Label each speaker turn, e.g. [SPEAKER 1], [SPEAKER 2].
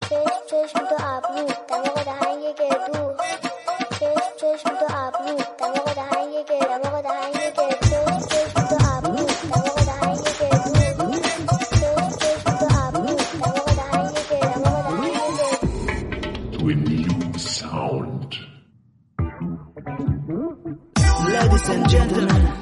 [SPEAKER 1] چشم تو ابرو دماغ دهن یه گردو چشم تو ابرو دماغ دهن یه گردو دماغ دهن یه گردو چشم تو ابرو دماغ دهن یه گردو چشم تو ابرو دماغ دهن یه گردو دماغ دهن یه گردو.
[SPEAKER 2] To a new sound.
[SPEAKER 3] Ladies and gentlemen,